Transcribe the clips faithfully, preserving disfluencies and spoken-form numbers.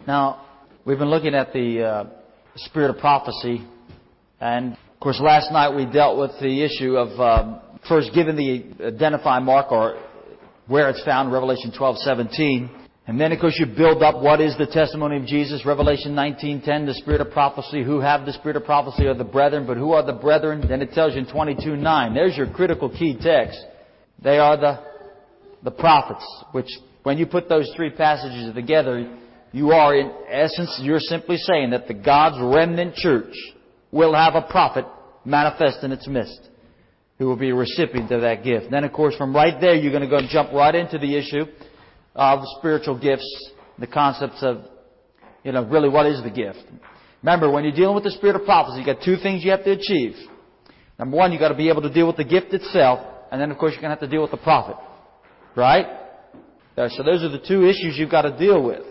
Now, we've been looking at the uh, spirit of prophecy, and of course last night we dealt with the issue of um, first giving the identify mark, or where it's found, Revelation twelve seventeen. And then, of course, you build up what is the testimony of Jesus, Revelation nineteen ten, the spirit of prophecy. Who have the spirit of prophecy are the brethren, but who are the brethren? Then it tells you in twenty-two nine. There's your critical key text. They are the the prophets, which when you put those three passages together, you are, in essence, you're simply saying that the God's remnant church will have a prophet manifest in its midst, who will be a recipient of that gift. Then, of course, from right there, you're going to go and jump right into the issue of spiritual gifts, the concepts of, you know, really what is the gift. Remember, when you're dealing with the spirit of prophecy, you've got two things you have to achieve. Number one, you've got to be able to deal with the gift itself, and then, of course, you're going to have to deal with the prophet. Right? So those are the two issues you've got to deal with.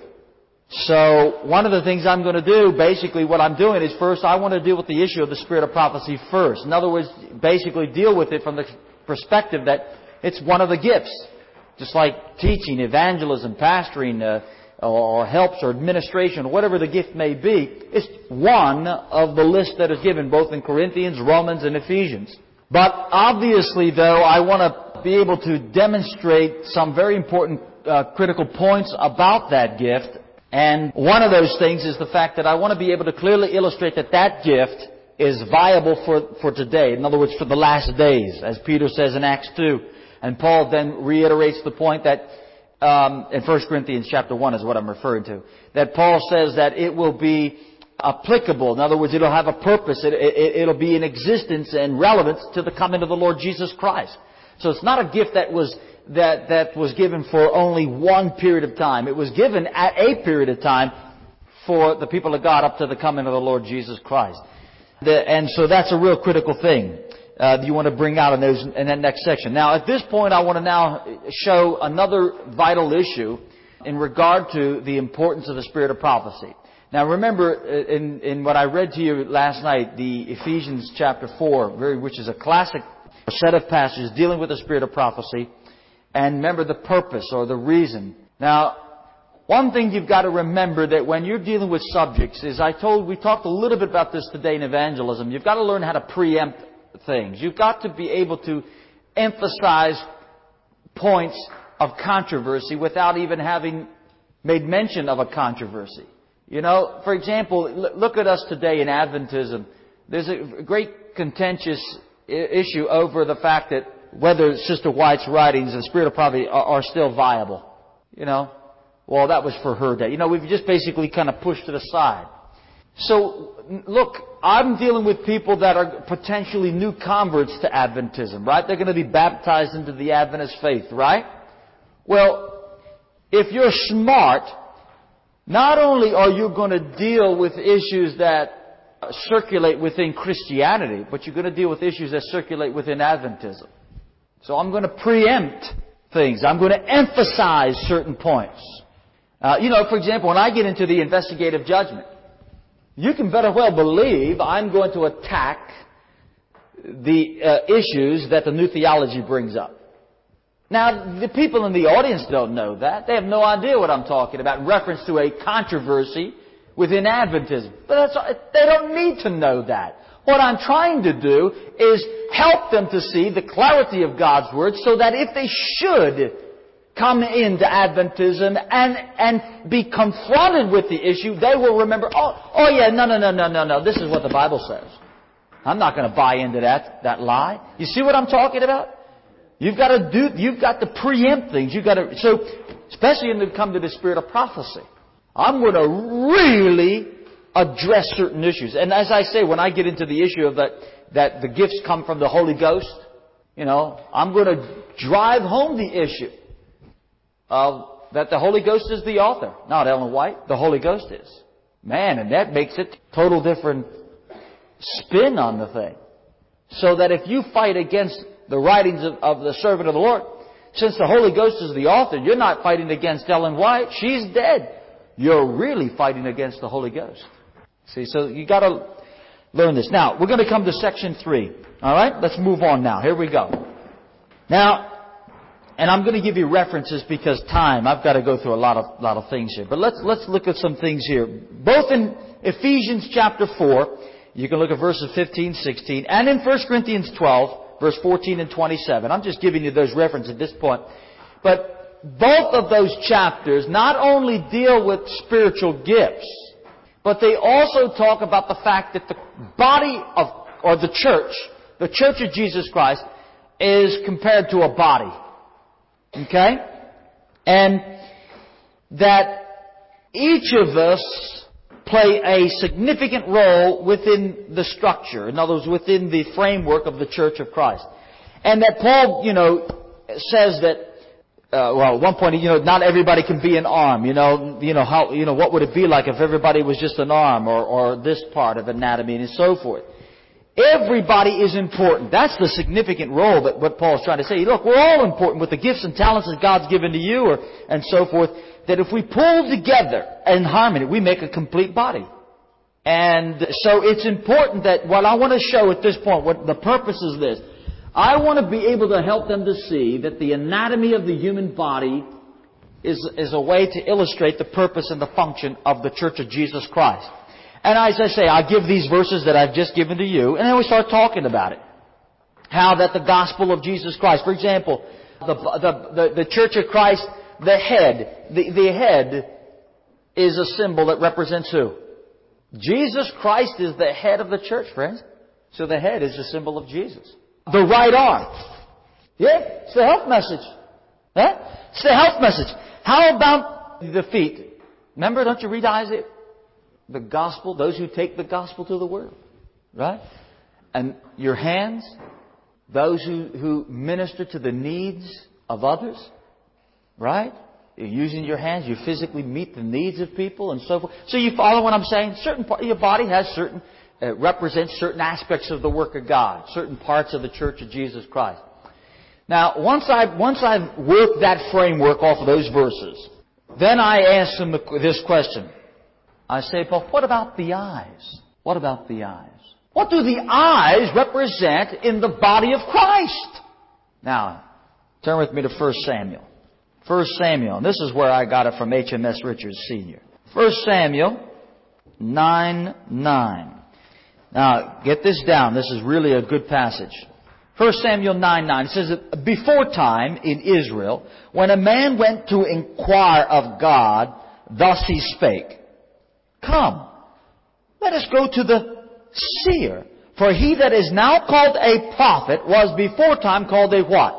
So one of the things I'm going to do, basically what I'm doing is first I want to deal with the issue of the spirit of prophecy first. In other words, basically deal with it from the perspective that it's one of the gifts. Just like teaching, evangelism, pastoring, uh, or helps or administration, whatever the gift may be, it's one of the list that is given both in Corinthians, Romans, and Ephesians. But obviously, though, I want to be able to demonstrate some very important uh, critical points about that gift. And one of those things is the fact that I want to be able to clearly illustrate that that gift is viable for, for today. In other words, for the last days, as Peter says in Acts two. And Paul then reiterates the point that um, in First Corinthians chapter one is what I'm referring to. That Paul says that it will be applicable. In other words, it'll have a purpose. It, it, it'll be in existence and relevance to the coming of the Lord Jesus Christ. So it's not a gift that was that that was given for only one period of time. It was given at a period of time for the people of God up to the coming of the Lord Jesus Christ. The, and so that's a real critical thing uh, that you want to bring out in those in that next section. Now, at this point, I want to now show another vital issue in regard to the importance of the spirit of prophecy. Now, remember, in, in what I read to you last night, the Ephesians chapter four, very, which is a classic set of passages dealing with the spirit of prophecy. And remember the purpose or the reason. Now, one thing you've got to remember that when you're dealing with subjects is, I told, we talked a little bit about this today in evangelism. You've got to learn how to preempt things. You've got to be able to emphasize points of controversy without even having made mention of a controversy. You know, for example, look at us today in Adventism. There's a great contentious issue over the fact that whether Sister White's writings and spirit of prophecy are, are still viable. You know, well, that was for her day. You know, we've just basically kind of pushed it aside. So, look, I'm dealing with people that are potentially new converts to Adventism, right? They're going to be baptized into the Adventist faith, right? Well, if you're smart, not only are you going to deal with issues that circulate within Christianity, but you're going to deal with issues that circulate within Adventism. So I'm going to preempt things. I'm going to emphasize certain points. Uh, you know, for example, when I get into the investigative judgment, you can better well believe I'm going to attack the uh, issues that the new theology brings up. Now, the people in the audience don't know that. They have no idea what I'm talking about in reference to a controversy within Adventism. But that's, they don't need to know that. What I'm trying to do is help them to see the clarity of God's Word so that if they should come into Adventism and, and be confronted with the issue, they will remember, oh, oh yeah, no, no, no, no, no, no, this is what the Bible says. I'm not going to buy into that, that lie. You see what I'm talking about? You've got to do, you've got to preempt things. You've got to, so, especially when it comes to the spirit of prophecy, I'm going to really address certain issues. And as I say, when I get into the issue of that, that the gifts come from the Holy Ghost, you know, I'm going to drive home the issue of that the Holy Ghost is the author. Not Ellen White. The Holy Ghost is. Man, and that makes it total different spin on the thing. So that if you fight against the writings of, of the servant of the Lord, since the Holy Ghost is the author, you're not fighting against Ellen White. She's dead. You're really fighting against the Holy Ghost. See, so you got to learn this. Now, we're going to come to section three. All right? Let's move on now. Here we go. Now, And I'm going to give you references because time, I've got to go through a lot of, lot of things here. But let's, let's look at some things here. Both in Ephesians chapter four, you can look at verses fifteen, sixteen, and in First Corinthians twelve, verse fourteen and twenty-seven. I'm just giving you those references at this point. But both of those chapters not only deal with spiritual gifts, but they also talk about the fact that the body of, or the church, the church of Jesus Christ, is compared to a body. Okay? And that each of us play a significant role within the structure. In other words, within the framework of the church of Christ. And that Paul, you know, says that, uh, well, at one point, you know, not everybody can be an arm. You know, you know how, you know, what would it be like if everybody was just an arm, or, or this part of anatomy and so forth. Everybody is important. That's the significant role that what Paul's trying to say. Look, we're all important with the gifts and talents that God's given to you, or, and so forth, that if we pull together in harmony, we make a complete body. And so it's important that what I want to show at this point, what the purpose is this. I want to be able to help them to see that the anatomy of the human body is, is a way to illustrate the purpose and the function of the Church of Jesus Christ. And as I say, I give these verses that I've just given to you, and then we start talking about it. How that the gospel of Jesus Christ, for example, the, the, the, the Church of Christ, the head, the, the head is a symbol that represents who? Jesus Christ is the head of the church, friends. So the head is a symbol of Jesus. The right arm. Yeah, it's the health message. Huh? It's the health message. How about the feet? Remember, don't you read Isaiah? The gospel, those who take the gospel to the world. Right? And your hands, those who, who minister to the needs of others. Right? You're using your hands, you physically meet the needs of people and so forth. So you follow what I'm saying? Certain part, your body has certain, uh, represents certain aspects of the work of God. Certain parts of the Church of Jesus Christ. Now, once I, once I've worked that framework off of those verses, then I ask them this question. I say, well, what about the eyes? What about the eyes? What do the eyes represent in the body of Christ? Now, turn with me to First Samuel. First Samuel, and this is where I got it from H M S Richards Senior First Samuel nine nine. Now, get this down. This is really a good passage. First Samuel nine nine. It says that before time in Israel, when a man went to inquire of God, thus he spake. Come, let us go to the seer. For he that is now called a prophet was before time called a what?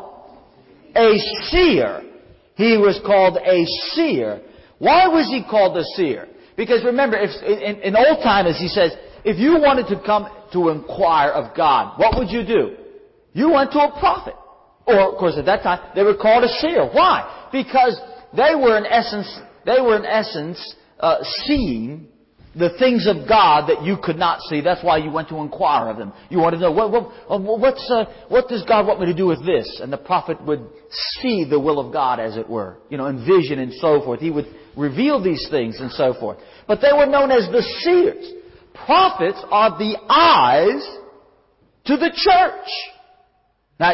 A seer. He was called a seer. Why was he called a seer? Because remember, if, in, in old timers, he says, if you wanted to come to inquire of God, what would you do? You went to a prophet. Or, of course, at that time, they were called a seer. Why? Because they were in essence, they were in essence, uh, seeing the things of God that you could not see. That's why you went to inquire of them. You wanted to know, what, what, what's, uh, what does God want me to do with this? And the prophet would see the will of God, as it were. You know, in vision and so forth. He would reveal these things and so forth. But they were known as the seers. Prophets are the eyes to the church. Now,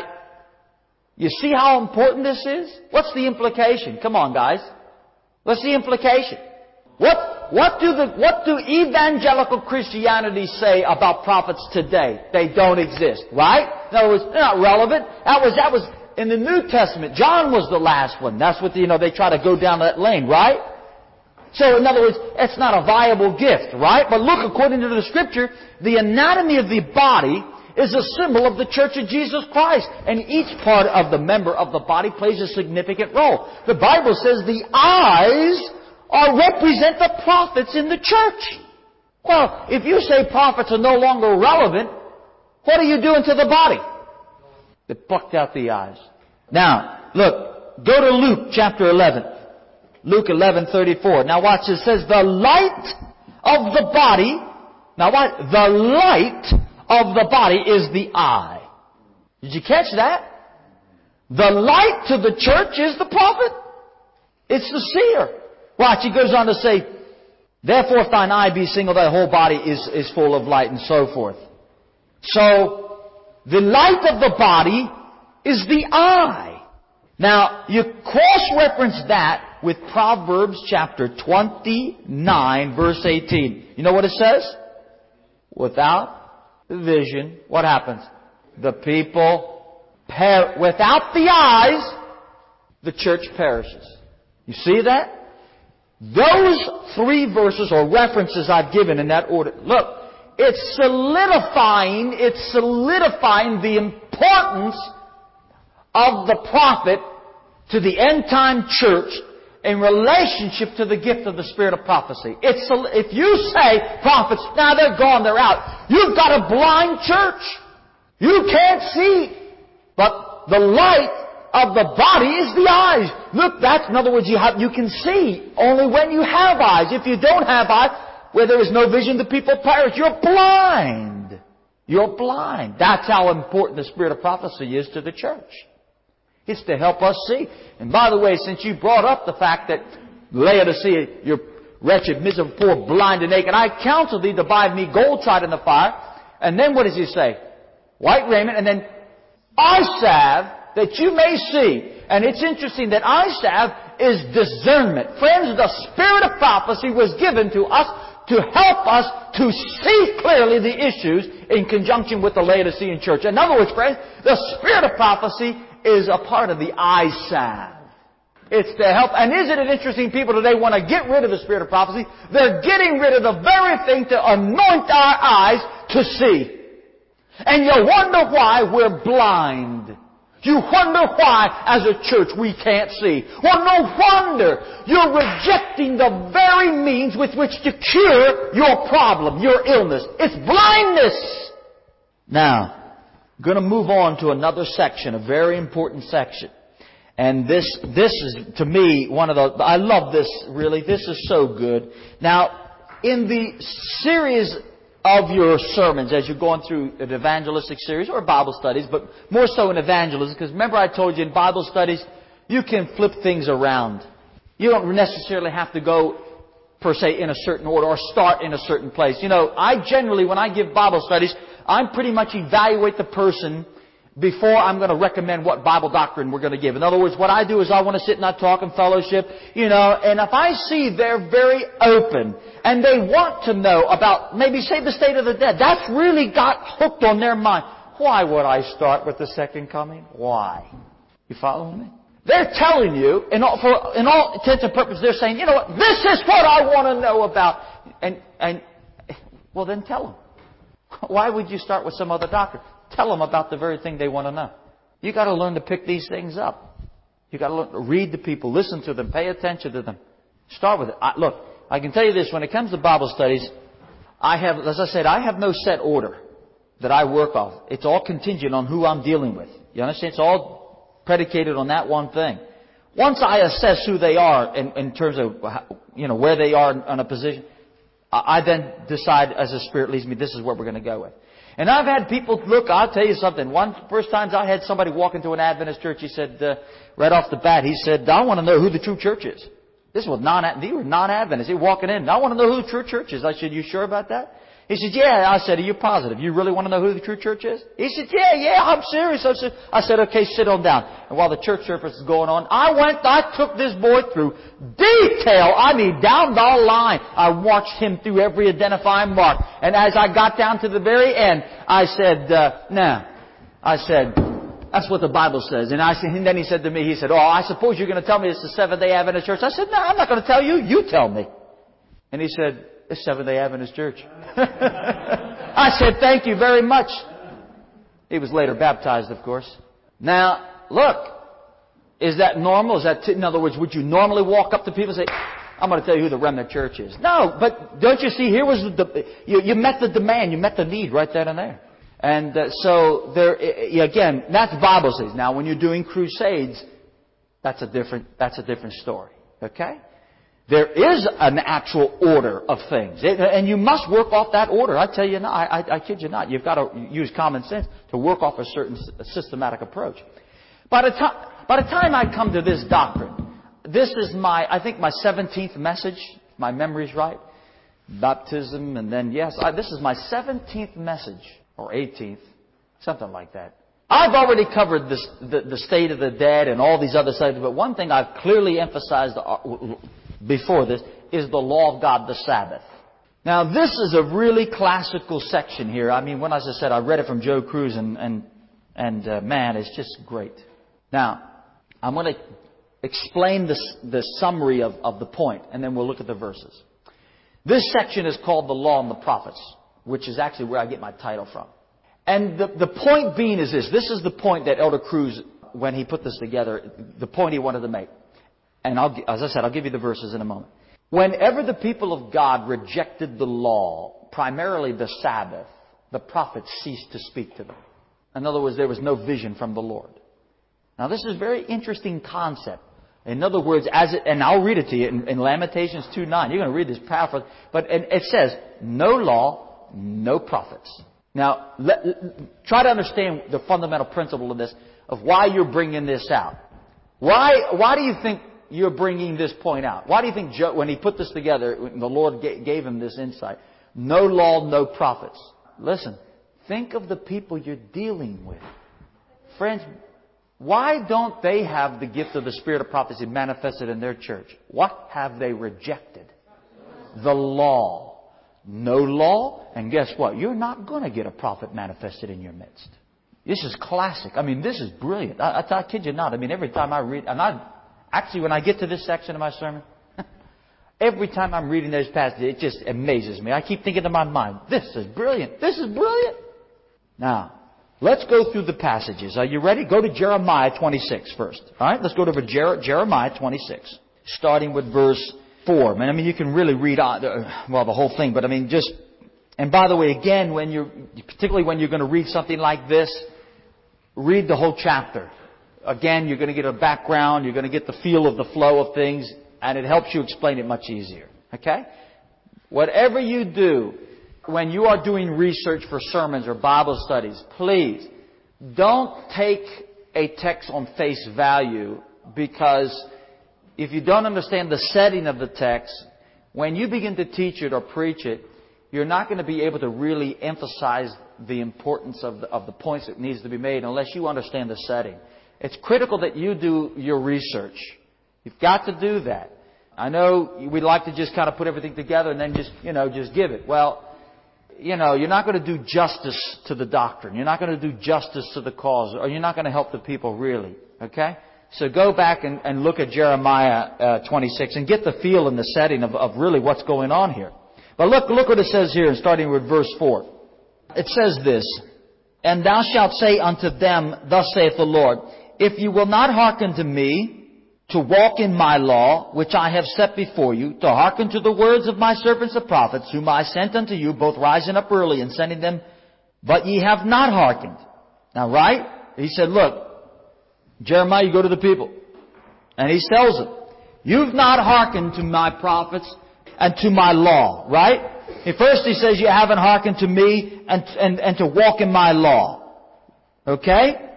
you see how important this is? What's the implication? Come on, guys. What's the implication? What, what do the, what do evangelical Christianity say about prophets today? They don't exist, right? In other words, they're not relevant. That was, that was in the New Testament. John was the last one. That's what, the, you know, they try to go down that lane, right? So, in other words, it's not a viable gift, right? But look, according to the Scripture, the anatomy of the body is a symbol of the Church of Jesus Christ. And each part of the member of the body plays a significant role. The Bible says the eyes are represent the prophets in the church. Well, if you say prophets are no longer relevant, what are you doing to the body? They plucked out the eyes. Now, look, go to Luke chapter eleven. Luke eleven thirty-four. Now watch, it says, the light of the body, now what? The light of the body is the eye. Did you catch that? The light to the church is the prophet. It's the seer. Watch, he goes on to say, therefore if thine eye be single, thy whole body is, is full of light, and so forth. So, the light of the body is the eye. Now, you cross-reference that with Proverbs chapter twenty-nine, verse eighteen. You know what it says? Without the vision, what happens? The people per- without the eyes, the church perishes. You see that? Those three verses or references I've given in that order. Look, it's solidifying, it's solidifying the importance of the prophet to the end-time church in relationship to the gift of the spirit of prophecy. It's, if you say prophets, now they're gone, they're out, you've got a blind church. You can't see. But the light of the body is the eyes. Look, that's, in other words, you have, you can see only when you have eyes. If you don't have eyes, where there is no vision, the people perish. You're blind. You're blind. That's how important the spirit of prophecy is to the church. It's to help us see. And by the way, since you brought up the fact that Laodicea, you're wretched, miserable, poor, blind, and naked, I counsel thee to buy me gold tried in the fire. And then what does he say? White raiment, and then eye salve, that you may see. And it's interesting that eye salve is discernment. Friends, the spirit of prophecy was given to us to help us to see clearly the issues in conjunction with the Laodicean church. In other words, friends, the spirit of prophecy is a part of the eye salve. It's to help. And isn't it interesting, people today want to get rid of the spirit of prophecy. They're getting rid of the very thing to anoint our eyes to see. And you wonder why we're blind. You wonder why, as a church, we can't see. Well, no wonder. You're rejecting the very means with which to cure your problem, your illness. It's blindness. Now, I'm going to move on to another section, a very important section. And this, this is, to me, one of the, I love this, really. This is so good. Now, in the series of your sermons as you're going through an evangelistic series or Bible studies, but more so in evangelism, because remember I told you in Bible studies, you can flip things around. You don't necessarily have to go, per se, in a certain order or start in a certain place. You know, I generally, when I give Bible studies, I pretty much evaluate the person before I'm going to recommend what Bible doctrine we're going to give. In other words, what I do is I want to sit and I talk and fellowship, you know, and if I see they're very open and they want to know about, maybe say the state of the dead, that's really got hooked on their mind. Why would I start with the second coming? Why? You following me? They're telling you, in all, for, in all intents and purposes, they're saying, you know what, this is what I want to know about. And, and, well then tell them. Why would you start with some other doctrine? Tell them about the very thing they want to know. You got to learn to pick these things up. You got to learn to read the people, listen to them, pay attention to them. Start with it. I, look, I can tell you this: when it comes to Bible studies, I have, as I said, I have no set order that I work off. It's all contingent on who I'm dealing with. You understand? It's all predicated on that one thing. Once I assess who they are in, in terms of, you know, where they are in, in a position, I, I then decide as the Spirit leads me, this is what we're going to go with. And I've had people, look, I'll tell you something. One first times I had somebody walk into an Adventist church, he said, uh, right off the bat, he said, I want to know who the true church is. This was non, they were non-Adventists. He walking in, I want to know who the true church is. I said, you sure about that? He said, yeah. I said, are you positive? You really want to know who the true church is? He said, yeah, yeah, I'm serious. I said, I said, okay, sit on down. And while the church service is going on, I went, I took this boy through detail. I mean, down the line. I watched him through every identifying mark. And as I got down to the very end, I said, uh, nah. I said, that's what the Bible says. And I said, and then he said to me, he said, oh, I suppose you're going to tell me it's the Seventh-day Adventist Church. I said, no, I'm not going to tell you. You tell me. And he said, it's Seventh-day Adventist Church. I said, thank you very much. He was later baptized, of course. Now, look, is that normal? Is that, t- in other words, would you normally walk up to people and say, I'm going to tell you who the Remnant Church is? No, but don't you see, here was the, you, you met the demand, you met the need right then and there. And uh, so, there, again, that's Bible studies. Now, when you're doing crusades, that's a different, that's a different story. Okay? There is an actual order of things. And you must work off that order. I tell you not, I, I, I kid you not. You've got to use common sense to work off a certain systematic approach. By the time, by the time I come to this doctrine, this is my, I think my seventeenth message. If my memory's right. Baptism, and then, yes, I, this is my seventeenth message. Or eighteenth. Something like that. I've already covered this, the, the state of the dead and all these other subjects, but one thing I've clearly emphasized before this is the law of God, the Sabbath. Now, this is a really classical section here. I mean, when, as I said, I read it from Joe Cruz, and, and, and uh, man, it's just great. Now, I'm going to explain this, the summary of, of the point, and then we'll look at the verses. This section is called the Law and the Prophets, which is actually where I get my title from. And the, the point being is this. This is the point that Elder Cruz, when he put this together, the point he wanted to make. And I'll, as I said, I'll give you the verses in a moment. Whenever the people of God rejected the law, primarily the Sabbath, the prophets ceased to speak to them. In other words, there was no vision from the Lord. Now, this is a very interesting concept. In other words, as it, and I'll read it to you in, in Lamentations two nine. You're going to read this powerful. But and it says, no law, no prophets. Now, let, try to understand the fundamental principle of this, of why you're bringing this out. Why, why do you think you're bringing this point out? Why do you think Joe, when he put this together, the Lord gave him this insight? No law, no prophets. Listen, think of the people you're dealing with. Friends, why don't they have the gift of the Spirit of prophecy manifested in their church? What have they rejected? The law. No law, and guess what? You're not going to get a prophet manifested in your midst. This is classic. I mean, this is brilliant. I, I, I kid you not. I mean, every time I read, and I actually, when I get to this section of my sermon, every time I'm reading those passages, it just amazes me. I keep thinking to my mind, this is brilliant. This is brilliant. Now, let's go through the passages. Are you ready? Go to Jeremiah twenty-six first. All right, let's go to Jer- Jeremiah twenty-six, starting with verse four. I mean, you can really read, well, the whole thing, but I mean, just, and by the way, again, when you're, particularly when you're going to read something like this, read the whole chapter. Again, you're going to get a background, you're going to get the feel of the flow of things, and it helps you explain it much easier. Okay? Whatever you do, when you are doing research for sermons or Bible studies, please don't take a text on face value, because if you don't understand the setting of the text, when you begin to teach it or preach it, you're not going to be able to really emphasize the importance of the, of the points that needs to be made unless you understand the setting. It's critical that you do your research. You've got to do that. I know we'd like to just kind of put everything together and then just, you know, just give it. Well, you know, you're not going to do justice to the doctrine. You're not going to do justice to the cause, or you're not going to help the people really. Okay? So go back and, and look at Jeremiah uh, twenty-six and get the feel and the setting of, of really what's going on here. But look, look what it says here, starting with verse four. It says this, "And thou shalt say unto them, Thus saith the Lord, if you will not hearken to me, to walk in my law, which I have set before you, to hearken to the words of my servants the prophets, whom I sent unto you, both rising up early and sending them, but ye have not hearkened." Now, right? He said, look, Jeremiah, you go to the people. And he tells them, you've not hearkened to my prophets and to my law, right? At first he says you haven't hearkened to me and, and, and to walk in my law. Okay?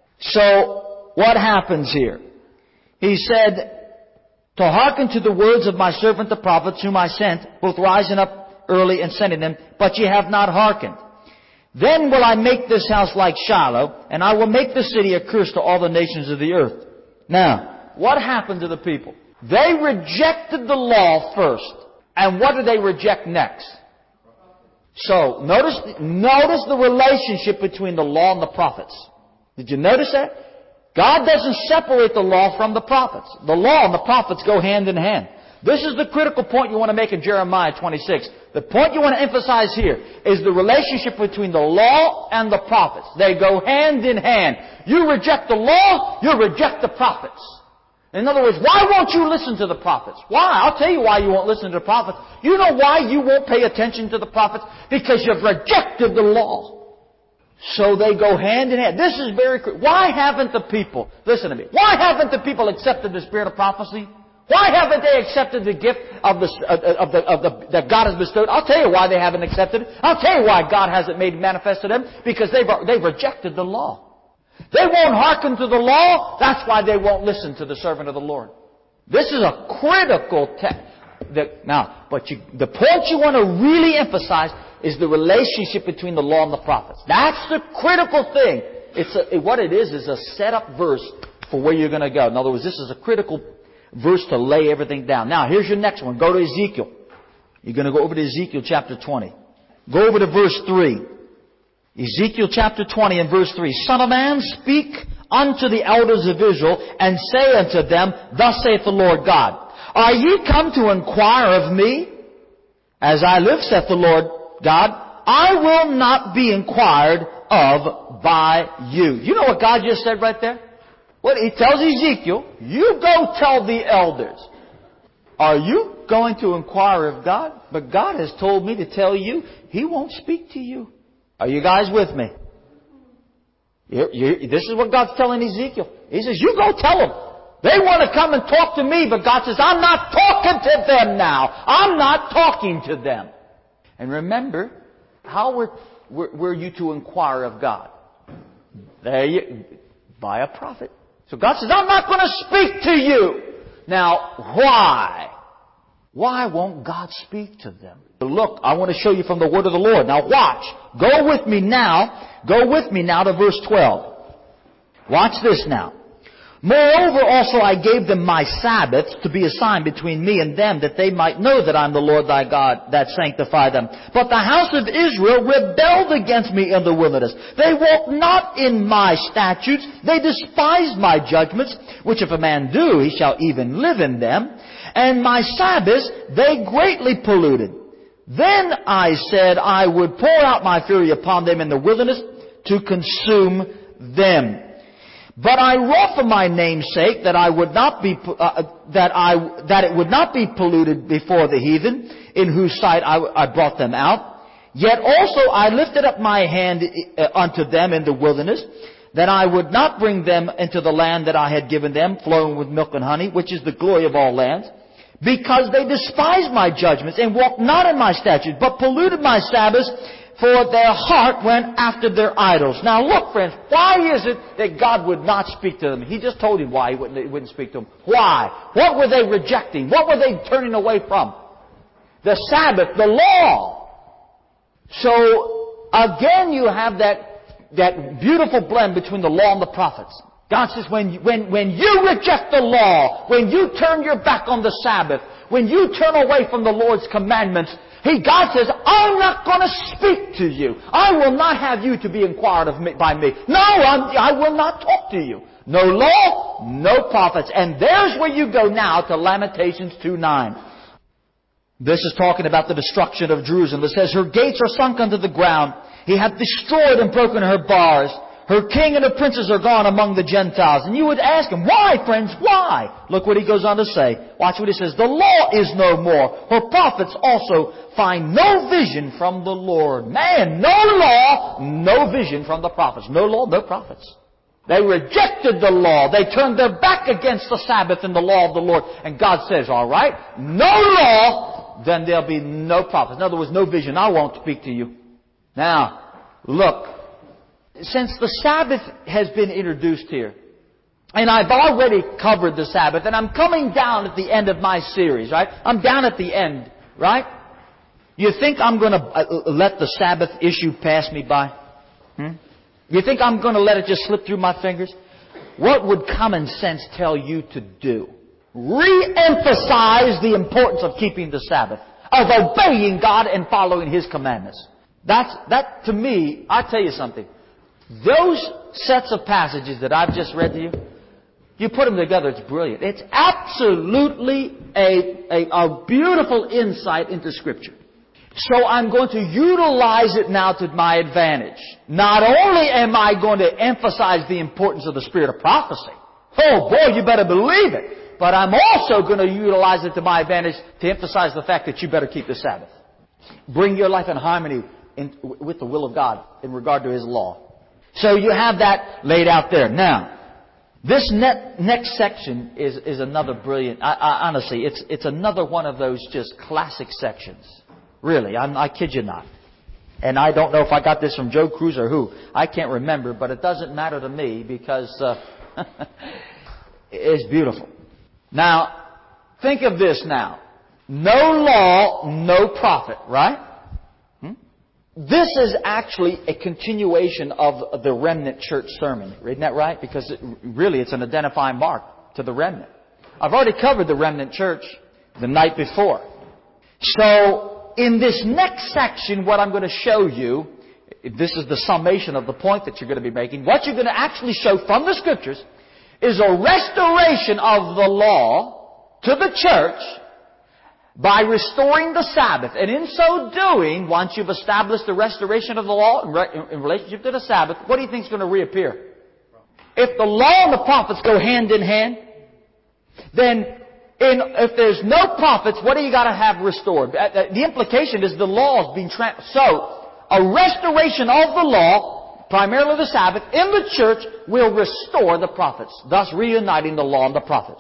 So, what happens here? He said, to hearken to the words of my servant the prophets whom I sent, both rising up early and sending them, but ye have not hearkened. Then will I make this house like Shiloh, and I will make the city a curse to all the nations of the earth. Now, what happened to the people? They rejected the law first. And what did they reject next? So, notice, notice the relationship between the law and the prophets. Did you notice that? God doesn't separate the law from the prophets. The law and the prophets go hand in hand. This is the critical point you want to make in Jeremiah twenty-six. The point you want to emphasize here is the relationship between the law and the prophets. They go hand in hand. You reject the law, you reject the prophets. In other words, why won't you listen to the prophets? Why? I'll tell you why you won't listen to the prophets. You know why you won't pay attention to the prophets? Because you've rejected the law. So they go hand in hand. This is very critical. Why haven't the people, listen to me, why haven't the people accepted the spirit of prophecy? Why haven't they accepted the gift of the, of the, of the, that God has bestowed? I'll tell you why they haven't accepted it. I'll tell you why God hasn't made manifest to them. Because they've, they've rejected the law. They won't hearken to the law. That's why they won't listen to the servant of the Lord. This is a critical text. Now, but you, the point you want to really emphasize is the relationship between the law and the prophets. That's the critical thing. It's a, what it is is a set-up verse for where you're going to go. In other words, this is a critical verse to lay everything down. Now, here's your next one. Go to Ezekiel. You're going to go over to Ezekiel chapter twenty. Go over to verse three. Ezekiel chapter twenty and verse three. Son of man, speak unto the elders of Israel, and say unto them, Thus saith the Lord God, Are ye come to inquire of me? As I live, saith the Lord God, I will not be inquired of by you. You know what God just said right there? What He tells Ezekiel, you go tell the elders. Are you going to inquire of God? But God has told me to tell you, He won't speak to you. Are you guys with me? You're, you're, this is what God's telling Ezekiel. He says, you go tell them. They want to come and talk to me, but God says, I'm not talking to them now. I'm not talking to them. And remember, how were, were, were you to inquire of God? There you, by a prophet. So God says, I'm not going to speak to you. Now, why? Why won't God speak to them? Look, I want to show you from the word of the Lord. Now watch. Go with me now. Go with me now to verse twelve. Watch this now. Moreover, also I gave them my Sabbaths to be a sign between me and them, that they might know that I am the Lord thy God that sanctify them. But the house of Israel rebelled against me in the wilderness. They walked not in my statutes. They despised my judgments, which if a man do, he shall even live in them. And my Sabbaths they greatly polluted. Then I said I would pour out my fury upon them in the wilderness to consume them. But I wrought for my name's sake that I would not be uh, that I that it would not be polluted before the heathen, in whose sight I, I brought them out. Yet also I lifted up my hand unto them in the wilderness, that I would not bring them into the land that I had given them, flowing with milk and honey, which is the glory of all lands, because they despised my judgments and walked not in my statutes, but polluted my Sabbaths. For their heart went after their idols. Now look, friends, why is it that God would not speak to them? He just told him why he wouldn't, he wouldn't speak to them. Why? What were they rejecting? What were they turning away from? The Sabbath, the law. So, again you have that, that beautiful blend between the law and the prophets. God says, when, when, when you reject the law, when you turn your back on the Sabbath, when you turn away from the Lord's commandments, He, God says, I'm not going to speak to you. I will not have you to be inquired of me, by me. No, I'm, I will not talk to you. No law, no prophets. And there's where you go now to Lamentations two nine. This is talking about the destruction of Jerusalem. It says, her gates are sunk unto the ground. He hath destroyed and broken her bars. Her king and her princes are gone among the Gentiles. And you would ask him, why, friends, why? Look what he goes on to say. Watch what he says. The law is no more. Her prophets also find no vision from the Lord. Man, no law, no vision from the prophets. No law, no prophets. They rejected the law. They turned their back against the Sabbath and the law of the Lord. And God says, all right, no law, then there'll be no prophets. In other words, no vision. I won't speak to you. Now, look. Since the Sabbath has been introduced here, and I've already covered the Sabbath, and I'm coming down at the end of my series, right? I'm down at the end, right? You think I'm going to let the Sabbath issue pass me by? Hmm? You think I'm going to let it just slip through my fingers? What would common sense tell you to do? Re-emphasize the importance of keeping the Sabbath, of obeying God and following His commandments. That's, that, to me, I tell you something. Those sets of passages that I've just read to you, you put them together, it's brilliant. It's absolutely a, a, a beautiful insight into Scripture. So I'm going to utilize it now to my advantage. Not only am I going to emphasize the importance of the spirit of prophecy. Oh boy, you better believe it. But I'm also going to utilize it to my advantage to emphasize the fact that you better keep the Sabbath. Bring your life in harmony in, with the will of God in regard to His law. So you have that laid out there. Now, this net, next section is, is another brilliant, I, I, honestly, it's, it's another one of those just classic sections. Really, I'm, I kid you not. And I don't know if I got this from Joe Cruz or who. I can't remember, but it doesn't matter to me because uh, it's beautiful. Now, think of this now. No law, no prophet, right? Hmm? this is actually a continuation of the remnant church sermon. Isn't that right? Because it, really it's an identifying mark to the remnant. I've already covered the remnant church the night before. So, in this next section, what I'm going to show you, this is the summation of the point that you're going to be making. What you're going to actually show from the Scriptures is a restoration of the law to the church by restoring the Sabbath. And in so doing, once you've established the restoration of the law in, re- in relationship to the Sabbath, what do you think is going to reappear? If the law and the prophets go hand in hand, then in, if there's no prophets, what do you got to have restored? The implication is the law is being tra- so a restoration of the law, primarily the Sabbath, in the church will restore the prophets, thus reuniting the law and the prophets.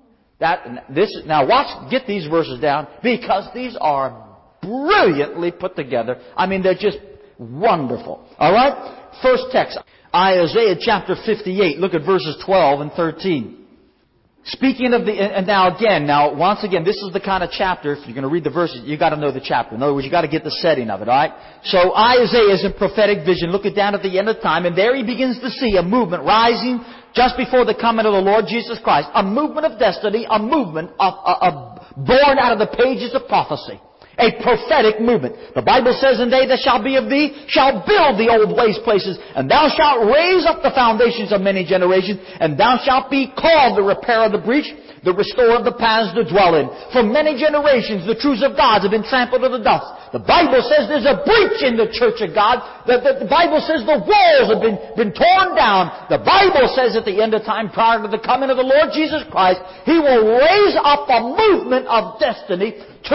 That this now watch, get these verses down because these are brilliantly put together. I mean, they're just wonderful. All right, first text, Isaiah chapter fifty-eight. Look at verses twelve and thirteen. Speaking of the, and now again, now once again, this is the kind of chapter, if you're going to read the verses, you got to know the chapter. In other words, you got to get the setting of it, alright? So Isaiah is in prophetic vision, looking down at the end of time, and there he begins to see a movement rising just before the coming of the Lord Jesus Christ. A movement of destiny, a movement of, of, of born out of the pages of prophecy. A prophetic movement. The Bible says, "And they that shall be of thee shall build the old waste places, and thou shalt raise up the foundations of many generations, and thou shalt be called the repairer of the breach, the restorer of the paths to dwell in. For many generations the truths of God have been trampled to the dust." The Bible says there's a breach in the church of God. The, the, the Bible says the walls have been, been torn down. The Bible says at the end of time, prior to the coming of the Lord Jesus Christ, He will raise up a movement of destiny to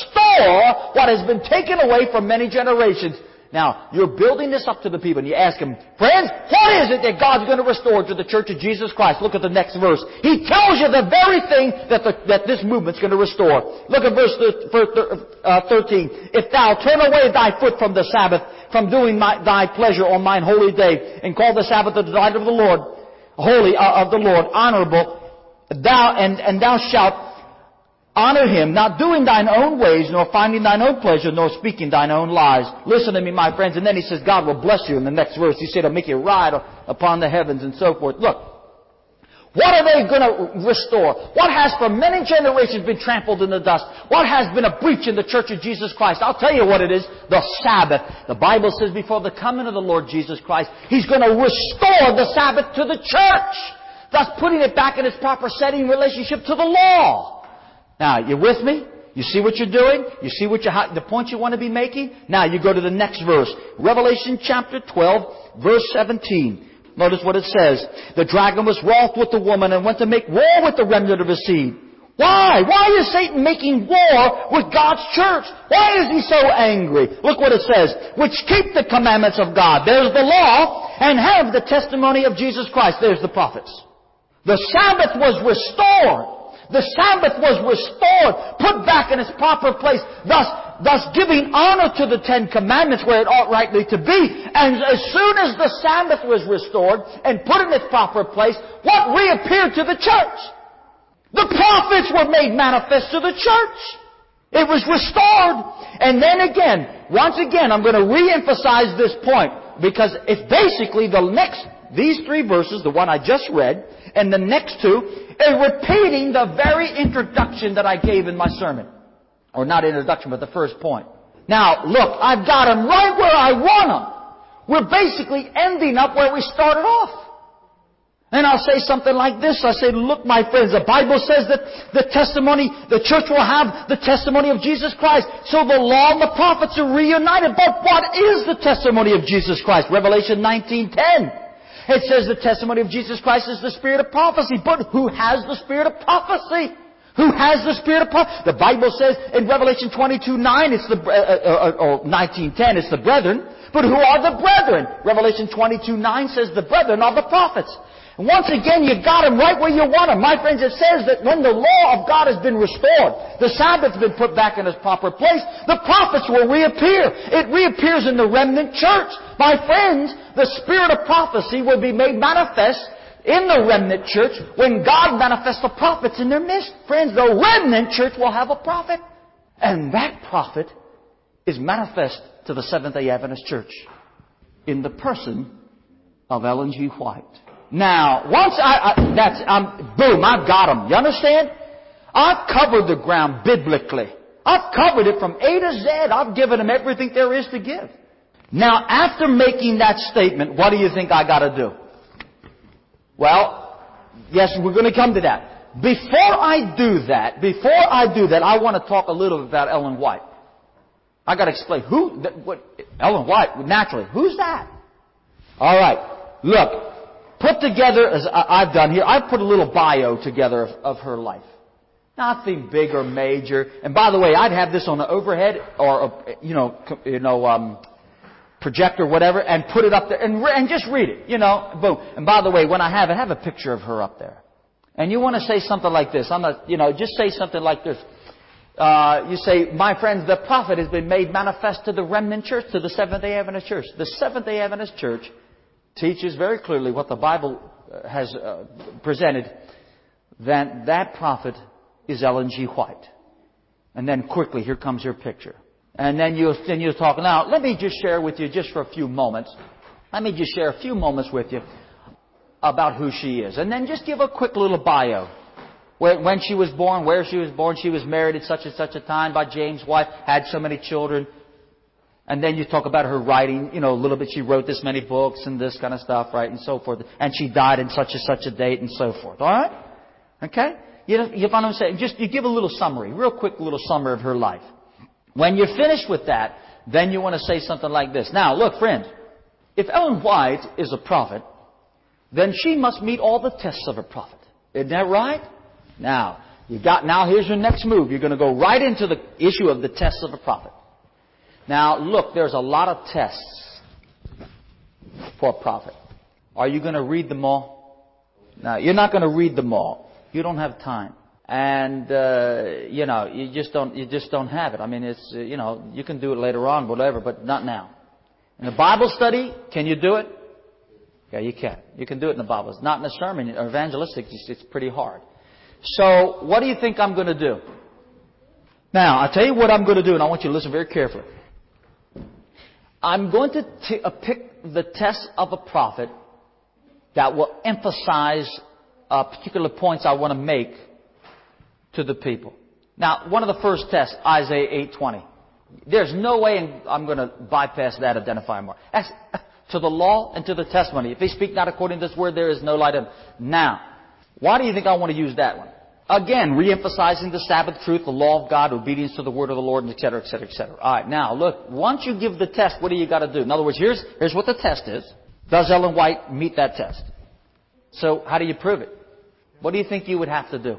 restore what has been taken away from many generations. Now, you're building this up to the people, and you ask them, "Friends, what is it that God's going to restore to the church of Jesus Christ?" Look at the next verse. He tells you the very thing that, the, that this movement's going to restore. Look at verse thirteen. "If thou turn away thy foot from the Sabbath, from doing my, thy pleasure on mine holy day, and call the Sabbath the delight of the Lord, holy uh, of the Lord, honorable, thou and, and thou shalt honor Him, not doing thine own ways, nor finding thine own pleasure, nor speaking thine own lies." Listen to me, my friends. And then he says, God will bless you in the next verse. He said, "I'll make you ride upon the heavens," and so forth. Look, what are they going to restore? What has for many generations been trampled in the dust? What has been a breach in the church of Jesus Christ? I'll tell you what it is. The Sabbath. The Bible says before the coming of the Lord Jesus Christ, He's going to restore the Sabbath to the church, thus putting it back in its proper setting in relationship to the law. Now, you with me? You see what you're doing? You see what you, the point you want to be making? Now, you go to the next verse. Revelation chapter twelve, verse seventeen. Notice what it says. "The dragon was wroth with the woman and went to make war with the remnant of his seed." Why? Why is Satan making war with God's church? Why is he so angry? Look what it says. "Which keep the commandments of God." There's the law. "And have the testimony of Jesus Christ." There's the prophets. The Sabbath was restored. The Sabbath was restored, put back in its proper place, thus, thus giving honor to the Ten Commandments where it ought rightly to be. And as soon as the Sabbath was restored and put in its proper place, what reappeared to the church? The prophets were made manifest to the church. It was restored. And then again, once again, I'm going to re-emphasize this point, because it's basically the next, these three verses, the one I just read, and the next two, are repeating the very introduction that I gave in my sermon. Or not introduction, but the first point. Now, look, I've got them right where I want them. We're basically ending up where we started off. And I'll say something like this. I say, "Look, my friends, the Bible says that the testimony, the church will have the testimony of Jesus Christ. So the law and the prophets are reunited. But what is the testimony of Jesus Christ?" Revelation nineteen ten. It says the testimony of Jesus Christ is the spirit of prophecy. But who has the spirit of prophecy? Who has the spirit of prophecy? The Bible says in Revelation twenty-two nine, it's the, uh, uh, or nineteen ten, it's the brethren. But who are the brethren? Revelation twenty-two nine says the brethren are the prophets. And once again, you got them right where you want them. My friends, it says that when the law of God has been restored, the Sabbath has been put back in its proper place, the prophets will reappear. It reappears in the remnant church. My friends, the spirit of prophecy will be made manifest in the remnant church when God manifests the prophets in their midst. Friends, the remnant church will have a prophet. And that prophet is manifest to the Seventh-day Adventist Church in the person of Ellen G. White. Now, once I, I that's, um, boom, I've got them. You understand? I've covered the ground biblically. I've covered it from A to Z. I've given them everything there is to give. Now, after making that statement, what do you think I got to do? Well, yes, we're going to come to that. Before I do that, before I do that, I want to talk a little about Ellen White. I got to explain who, what, Ellen White, naturally. Who's that? All right. Look, put together, as I've done here, I've put a little bio together of, of her life. Nothing big or major. And by the way, I'd have this on the overhead or, you know, you know, um, projector, whatever, and put it up there and, and just read it, you know, boom. And by the way, when I have it, have a picture of her up there. And you want to say something like this. I'm not, you know, just say something like this. Uh, you say, my friends, the prophet has been made manifest to the remnant church, to the Seventh-day Adventist Church. The Seventh-day Adventist Church teaches very clearly what the Bible has uh, presented, that that prophet is Ellen G. White. And then quickly, here comes your picture. And then you then you talk. Now, let me just share with you just for a few moments. Let me just share a few moments with you about who she is. And then just give a quick little bio. Where, when she was born, where she was born, she was married at such and such a time by James White, had so many children. And then you talk about her writing, you know, a little bit. She wrote this many books and this kind of stuff, right, and so forth. And she died in such and such a date and so forth. All right? Okay? You know, you find what I'm saying? Just you give a little summary, real quick little summary of her life. When you're finished with that, then you want to say something like this. Now, look, friend, if Ellen White is a prophet, then she must meet all the tests of a prophet. Isn't that right? Now, you got, now here's your next move. You're going to go right into the issue of the tests of a prophet. Now, look, there's a lot of tests for a prophet. Are you going to read them all? No, you're not going to read them all. You don't have time. And, uh, you know, you just don't, you just don't have it. I mean, it's, uh, you know, you can do it later on, whatever, but not now. In a Bible study, can you do it? Yeah, you can. You can do it in the Bible. It's not in a sermon or evangelistic. It's, it's pretty hard. So, what do you think I'm going to do? Now, I'll tell you what I'm going to do, and I want you to listen very carefully. I'm going to t- uh, pick the test of a prophet that will emphasize uh, particular points I want to make to the people. Now, one of the first tests, Isaiah eight twenty. There's no way I'm going to bypass that identifying mark. That's, to the law and to the testimony. If they speak not according to this word, there is no light in them. Now, why do you think I want to use that one? Again, re-emphasizing the Sabbath truth, the law of God, obedience to the word of the Lord, et cetera, et cetera, et cetera. All right, now, look, once you give the test, what do you got to do? In other words, here's, here's what the test is. Does Ellen White meet that test? So, how do you prove it? What do you think you would have to do?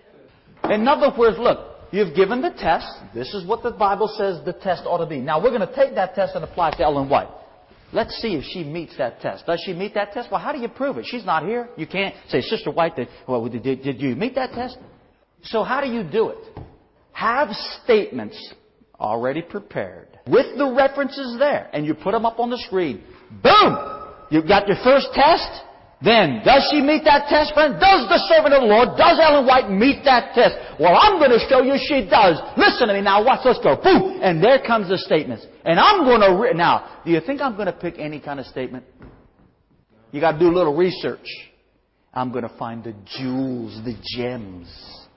In other words, look, you've given the test. This is what the Bible says the test ought to be. Now, we're going to take that test and apply it to Ellen White. Let's see if she meets that test. Does she meet that test? Well, how do you prove it? She's not here. You can't say, Sister White, did, well, did, did you meet that test? So how do you do it? Have statements already prepared with the references there, and you put them up on the screen. Boom! You've got your first test. Then, does she meet that test, friend? Does the servant of the Lord, does Ellen White meet that test? Well, I'm going to show you she does. Listen to me now. Watch. Let's go. Boom! And there comes the statements. And I'm going to... Re- now, do you think I'm going to pick any kind of statement? You got to do a little research. I'm going to find the jewels, the gems.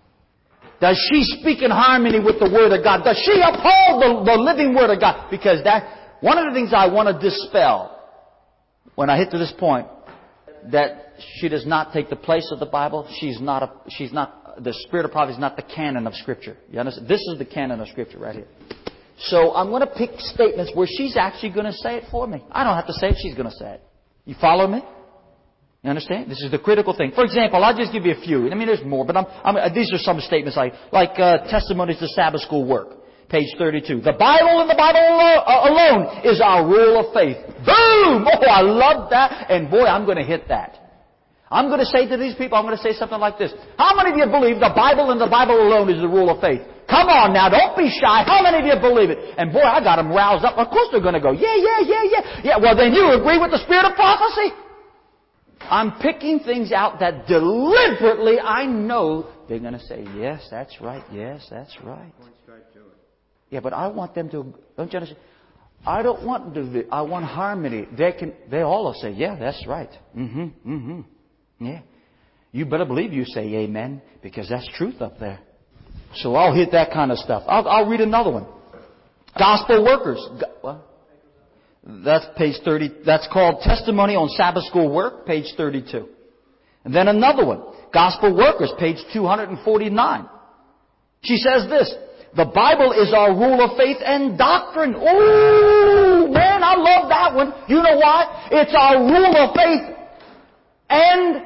Does she speak in harmony with the Word of God? Does she uphold the, the living Word of God? Because that... One of the things I want to dispel when I hit to this point, that she does not take the place of the Bible. She's not a, she's not, the Spirit of prophecy is not the canon of Scripture. You understand? This is the canon of Scripture right here. So I'm going to pick statements where she's actually going to say it for me. I don't have to say it, she's going to say it. You follow me? You understand? This is the critical thing. For example, I'll just give you a few. I mean, there's more, but I'm, I'm, these are some statements like, like uh, testimonies to Sabbath school work. Page thirty-two. The Bible and the Bible alone is our rule of faith. Boom! Oh, I love that. And boy, I'm going to hit that. I'm going to say to these people, I'm going to say something like this. How many of you believe the Bible and the Bible alone is the rule of faith? Come on now, don't be shy. How many of you believe it? And boy, I got them roused up. Of course they're going to go, yeah, yeah, yeah, yeah. Yeah, well then you agree with the Spirit of prophecy. I'm picking things out that deliberately I know they're going to say, yes, that's right, yes, that's right. Yeah, but I want them to, don't you understand? I don't want division. I want harmony. They can, they all will say, yeah, that's right. Mm-hmm, mm-hmm. Yeah. You better believe you say amen, because that's truth up there. So I'll hit that kind of stuff. I'll, I'll read another one. Gospel workers. What? That's page thirty. That's called Testimony on Sabbath School Work, page thirty-two. And then another one. Gospel workers, page two forty-nine. She says this. The Bible is our rule of faith and doctrine. Ooh, man, I love that one. You know why? It's our rule of faith and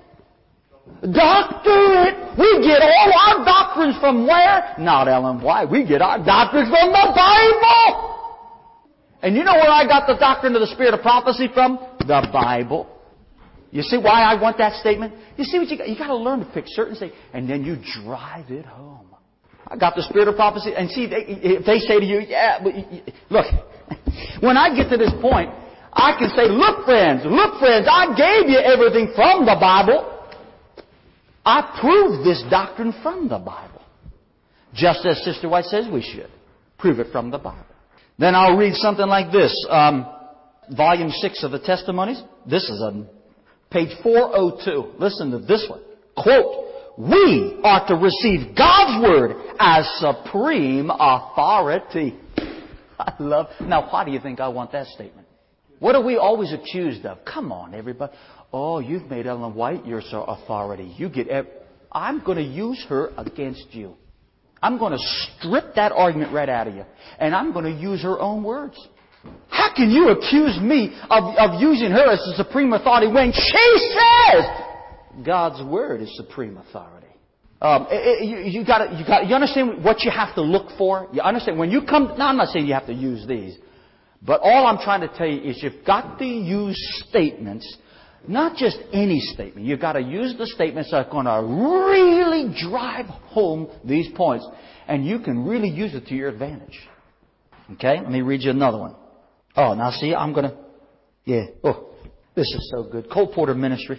doctrine. We get all our doctrines from where? Not Ellen White. We get our doctrines from the Bible. And you know where I got the doctrine of the spirit of prophecy from? The Bible. You see why I want that statement? You see what you got? You got to learn to pick certain things, and then you drive it home. I got the spirit of prophecy, and see, they, if they say to you, yeah, but look, when I get to this point, I can say, look, friends, look, friends, I gave you everything from the Bible. I proved this doctrine from the Bible. Just as Sister White says we should. Prove it from the Bible. Then I'll read something like this. Um, volume six of the Testimonies. This is on page four oh two. Listen to this one. Quote, we are to receive God's Word as supreme authority. I love... Now, why do you think I want that statement? What are we always accused of? Come on, everybody. Oh, you've made Ellen White your authority. You get... Ev- I'm going to use her against you. I'm going to strip that argument right out of you. And I'm going to use her own words. How can you accuse me of, of using her as the supreme authority when she says God's Word is supreme authority? Um, it, it, you, you got you got you understand what you have to look for? You understand when you come... Now, I'm not saying you have to use these. But all I'm trying to tell you is you've got to use statements, not just any statement. You've got to use the statements that are going to really drive home these points. And you can really use it to your advantage. Okay? Let me read you another one. Oh, now see, I'm going to... Yeah. Oh, this is so good. Cole Porter Ministry.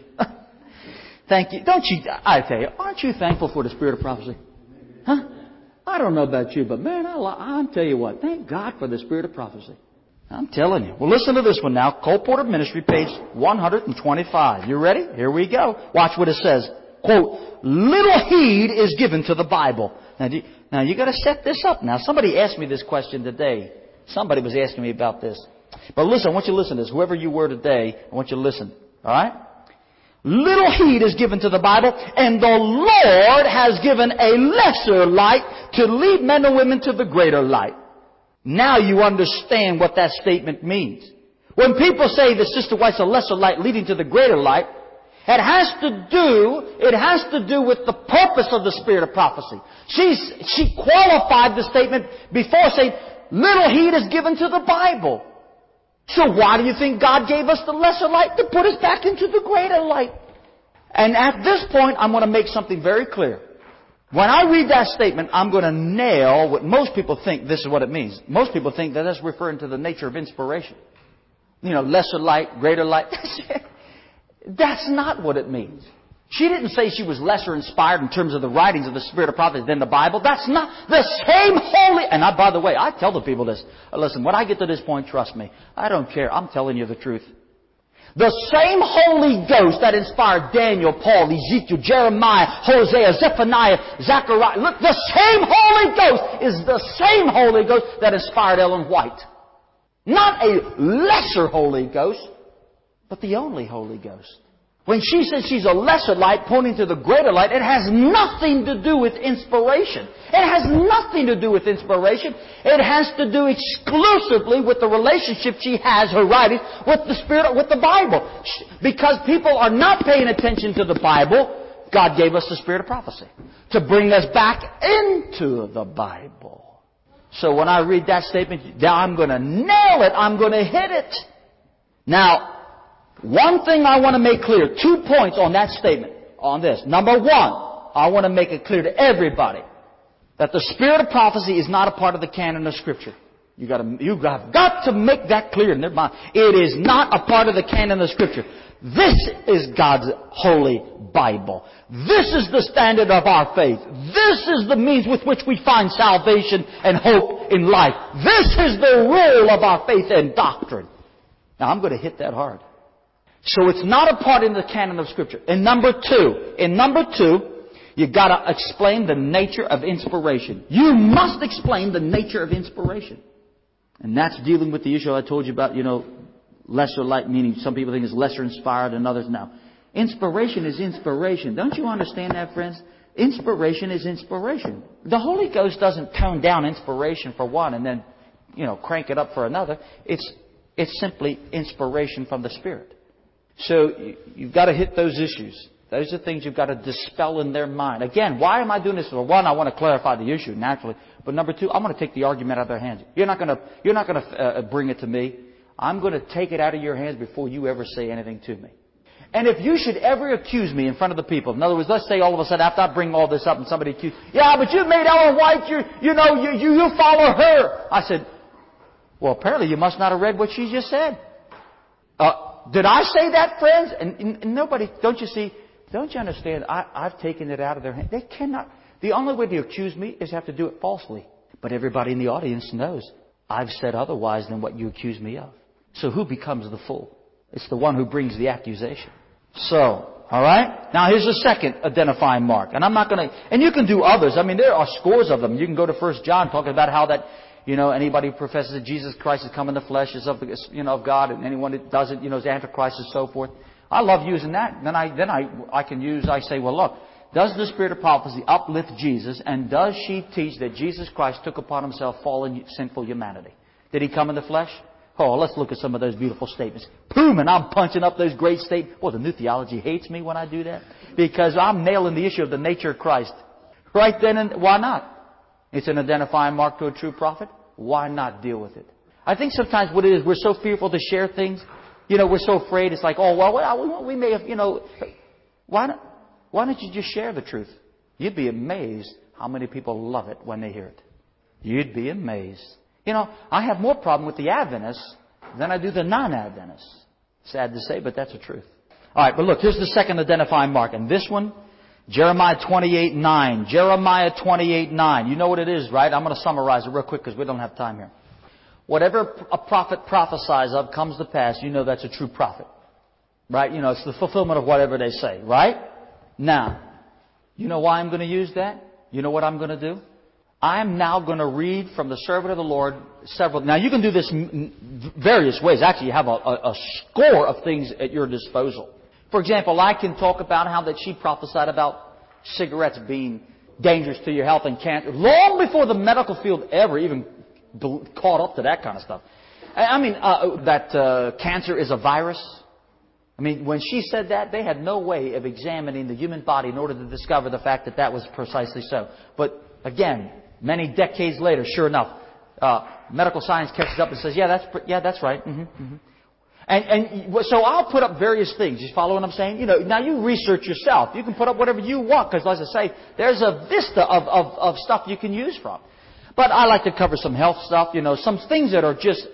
Thank you. Don't you... I tell you, aren't you thankful for the spirit of prophecy? Huh? I don't know about you, but man, I, I'll tell you what. Thank God for the spirit of prophecy. I'm telling you. Well, listen to this one now. Cole Porter Ministry, page one twenty-five. You ready? Here we go. Watch what it says. Quote, little heed is given to the Bible. Now, you, now you got to set this up now. Somebody asked me this question today. Somebody was asking me about this. But listen, I want you to listen to this. Whoever you were today, I want you to listen. All right? Little heed is given to the Bible, and the Lord has given a lesser light to lead men and women to the greater light. Now you understand what that statement means. When people say that Sister White's a lesser light leading to the greater light, it has to do, it has to do with the purpose of the spirit of prophecy. She's, she qualified the statement before saying, little heed is given to the Bible. So why do you think God gave us the lesser light? To put us back into the greater light. And at this point, I'm going to make something very clear. When I read that statement, I'm going to nail what most people think this is what it means. Most people think that that's referring to the nature of inspiration. You know, lesser light, greater light. That's not what it means. She didn't say she was lesser inspired in terms of the writings of the Spirit of prophecy than the Bible. That's not the same holy... And I, by the way, I tell the people this. Listen, when I get to this point, trust me, I don't care. I'm telling you the truth. The same Holy Ghost that inspired Daniel, Paul, Ezekiel, Jeremiah, Hosea, Zephaniah, Zechariah. Look, the same Holy Ghost is the same Holy Ghost that inspired Ellen White. Not a lesser Holy Ghost, but the only Holy Ghost. When she says she's a lesser light pointing to the greater light, it has nothing to do with inspiration. It has nothing to do with inspiration. It has to do exclusively with the relationship she has, her writings, with the Spirit, with the Bible. Because people are not paying attention to the Bible, God gave us the Spirit of prophecy to bring us back into the Bible. So when I read that statement, I'm going to nail it. I'm going to hit it. Now, one thing I want to make clear, two points on that statement, on this. Number one, I want to make it clear to everybody that the spirit of prophecy is not a part of the canon of Scripture. You got to, you have got to make that clear in their mind. It is not a part of the canon of Scripture. This is God's holy Bible. This is the standard of our faith. This is the means with which we find salvation and hope in life. This is the rule of our faith and doctrine. Now, I'm going to hit that hard. So it's not a part in the canon of Scripture. And number two, in number two, you've got to explain the nature of inspiration. You must explain the nature of inspiration. And that's dealing with the issue I told you about, you know, lesser light, meaning some people think it's lesser inspired than others now. Inspiration is inspiration. Don't you understand that, friends? Inspiration is inspiration. The Holy Ghost doesn't tone down inspiration for one and then, you know, crank it up for another. It's, it's simply inspiration from the Spirit. So you've got to hit those issues. Those are things you've got to dispel in their mind. Again, why am I doing this? Well, one, I want to clarify the issue naturally. But number two, I'm going to take the argument out of their hands. You're not going to, you're not going to uh, bring it to me. I'm going to take it out of your hands before you ever say anything to me. And if you should ever accuse me in front of the people, in other words, let's say all of a sudden after I bring all this up and somebody accuse, yeah, but you made Ellen White, you, you know, you, you, you follow her. I said, well, apparently you must not have read what she just said. Uh, did I say that, friends? And, and, and nobody, don't you see, don't you understand? I, I've taken it out of their hands. They cannot. The only way to accuse me is have to do it falsely. But everybody in the audience knows I've said otherwise than what you accuse me of. So who becomes the fool? It's the one who brings the accusation. So, all right? Now here's the second identifying mark. And I'm not going to, and you can do others. I mean, there are scores of them. You can go to First John talking about how that, you know, anybody who professes that Jesus Christ has come in the flesh is of the, you know, of God, and anyone that doesn't, you know, is Antichrist and so forth. I love using that. Then I, then I, I can use, I say, well, look, does the Spirit of prophecy uplift Jesus, and does she teach that Jesus Christ took upon Himself fallen, sinful humanity? Did He come in the flesh? Oh, let's look at some of those beautiful statements. Boom, and I'm punching up those great statements. Well, the New Theology hates me when I do that, because I'm nailing the issue of the nature of Christ. Right then, and why not? It's an identifying mark to a true prophet. Why not deal with it? I think sometimes what it is, we're so fearful to share things. You know, we're so afraid. It's like, oh, well, well we may have, you know, why not? Why don't you just share the truth? You'd be amazed how many people love it when they hear it. You'd be amazed. You know, I have more problem with the Adventists than I do the non-Adventists. Sad to say, but that's the truth. All right, but look, here's the second identifying mark. And this one, Jeremiah twenty-eight nine. Jeremiah twenty-eight nine. You know what it is, right? I'm going to summarize it real quick because we don't have time here. Whatever a prophet prophesies of comes to pass, you know that's a true prophet. Right? You know, it's the fulfillment of whatever they say, right? Now, you know why I'm going to use that? You know what I'm going to do? I'm now going to read from the servant of the Lord several. Now, you can do this in various ways. Actually, you have a, a, a score of things at your disposal. For example, I can talk about how that she prophesied about cigarettes being dangerous to your health and cancer long before the medical field ever even caught up to that kind of stuff. I mean, uh, that uh, cancer is a virus. I mean, when she said that, they had no way of examining the human body in order to discover the fact that that was precisely so. But again, many decades later, sure enough, uh, medical science catches up and says, "Yeah, that's yeah, that's right." Mm-hmm, mm-hmm. And and so I'll put up various things. You follow what I'm saying? You know, now you research yourself. You can put up whatever you want because, as I say, there's a vista of, of of stuff you can use from. But I like to cover some health stuff. You know, some things that are just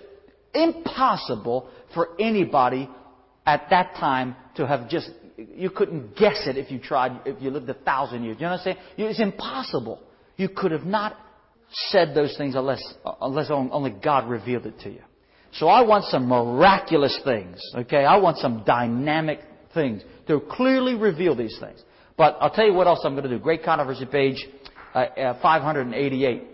impossible for anybody at that time to have just, you couldn't guess it if you tried, if you lived a thousand years. You know what I'm saying? It's impossible. You could have not said those things unless, unless only God revealed it to you. So I want some miraculous things, okay? I want some dynamic things to clearly reveal these things. But I'll tell you what else I'm going to do. Great Controversy, page uh, uh, five eighty-eight.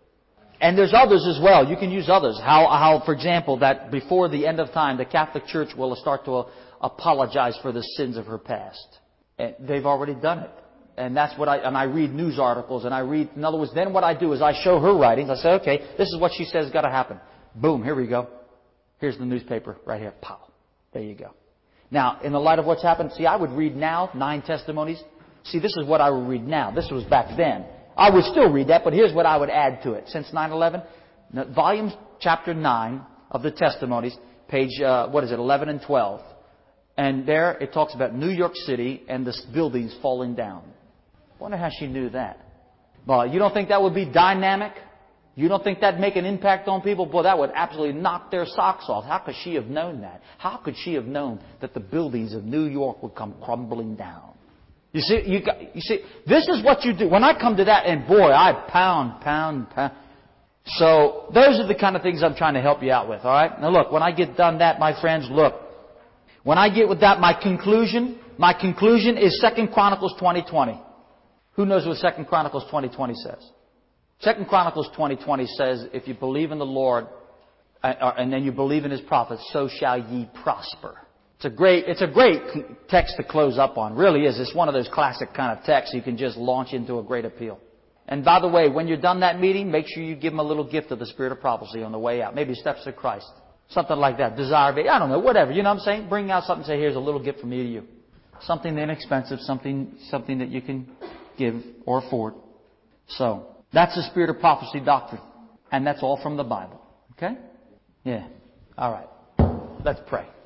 And there's others as well. You can use others. How, how, for example, that before the end of time, the Catholic Church will start to uh, apologize for the sins of her past. And they've already done it. And that's what I, and I read news articles, and I read, in other words, then what I do is I show her writings. I say, okay, this is what she says has got to happen. Boom, here we go. Here's the newspaper right here. Pow. There you go. Now, in the light of what's happened, see, I would read now nine testimonies. See, this is what I would read now. This was back then. I would still read that, but here's what I would add to it. Since nine eleven, volume chapter nine of the testimonies, page, uh, what is it, eleven and twelve. And there it talks about New York City and the buildings falling down. I wonder how she knew that. Well, you don't think that would be dynamic? You don't think that'd make an impact on people? Boy, that would absolutely knock their socks off. How could she have known that? How could she have known that the buildings of New York would come crumbling down? You see, you, got, you see, this is what you do. When I come to that, and boy, I pound, pound, pound. So those are the kind of things I'm trying to help you out with, all right? Now look, when I get done that, my friends, look. When I get with that, my conclusion, my conclusion is Second Chronicles twenty twenty. Who knows what Second Chronicles twenty twenty says? Second Chronicles twenty twenty says, if you believe in the Lord, and then you believe in His prophets, so shall ye prosper. It's a great, it's a great text to close up on. Really is. It's one of those classic kind of texts you can just launch into a great appeal. And by the way, when you're done that meeting, make sure you give them a little gift of the Spirit of prophecy on the way out. Maybe Steps to Christ. Something like that. Desire, I don't know, whatever. You know what I'm saying? Bring out something and say, here's a little gift from me to you. Something inexpensive, something, something that you can give or afford. So, that's the Spirit of prophecy doctrine. And that's all from the Bible. Okay? Yeah. All right. Let's pray.